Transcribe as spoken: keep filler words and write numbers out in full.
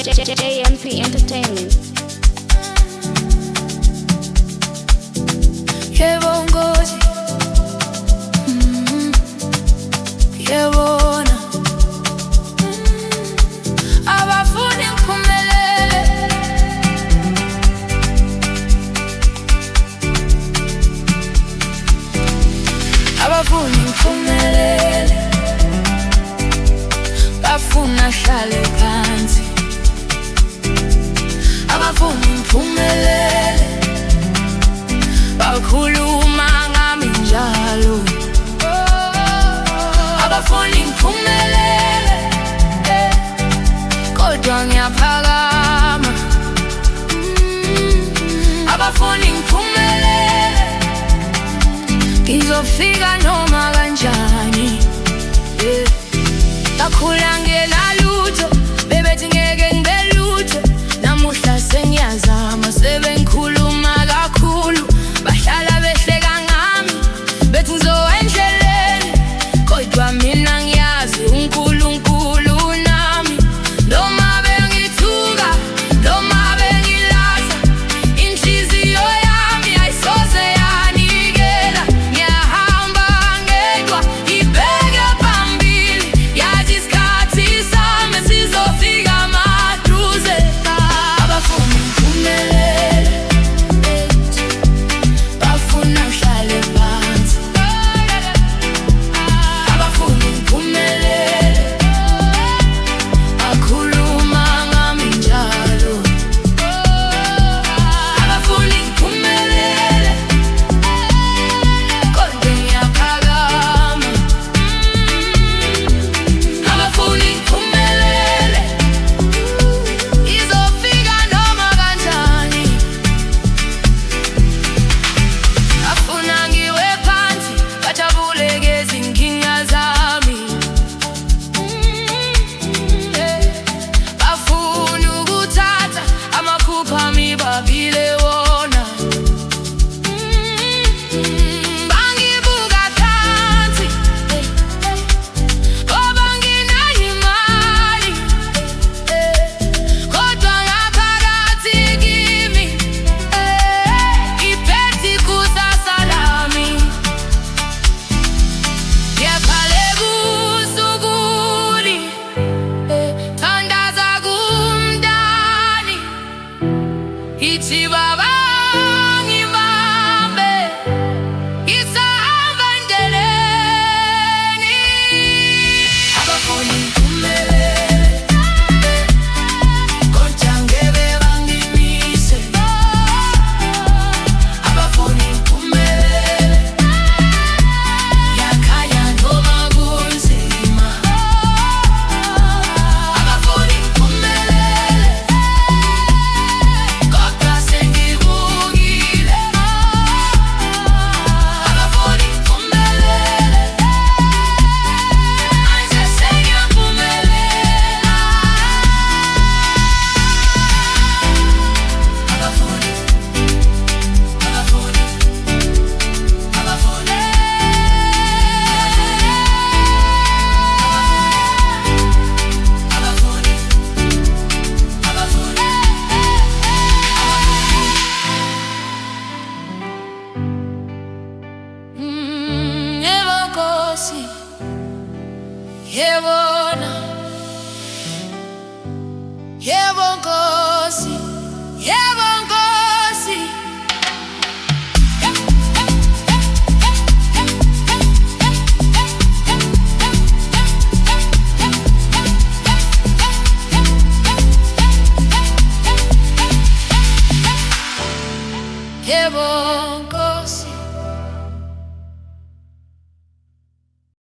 J M P Entertainment. Yebo Nkosi, mhm, yebona abafuni ngiphumelele, abafuni ngiphumelele, bafuna hlale phansi, abafuni ngiphumelele, bakhuluma ngami njalo, abafuni ngiphumelele, kodwa ngiyaphakama, abafuni ngiphumelele, ngizofika noma kanjani, bakhula ngenalutho, bebethi ngeke ngibe lutho, namuhla sengiyazama, sebengikhuluma kakhulu, bahlala behleka ngami, bethi ngizowendleleni, kodwa mina ngiyazi uNkulunkulu nami, noma bengithuka, noma bengilahla, inhliziyo yami ayisoze yanikela, ngiyahamba ngedwa, ngibheke phambili, yazi isikhathi sami sizofika maduze, abafuni ngiphumelele, bafuna ngihlale phansi, abafuni ngiphumelele, bakhuluma ngami njalo, abafuni ngiphumelele, kodwa ngiyaphakama, abafuni ngiphumelele, izofika noma kanjani, bafuna ngiwe phansi, bajabule ngezinkinga zami, bafuna ukuthatha amaphupho ami babile wona, bangibuka phansi, ngoba nginayo imali, kodwa ngaphakathi kimi ngiphethe ikusasa lami, ngiyakhaleka usukuli, thandaza kumdani, ithi baba ngibambe, ngisahamba endleleni, abafuni ngiphumelele, kodwa ngeke bangimise, abafuni ngiphumelele, ngiyakhanya noma kunzima, abafuni ngiphumelele, kodwa sengivukile, abafuni ngiphumelele, manje sengiyaphumelela, abafuni, abafuni, abafuni, abafuni, abafuni, Mm, yebo Nkosi, yebona, yebo Nkosi, yebo Nkosi, yebo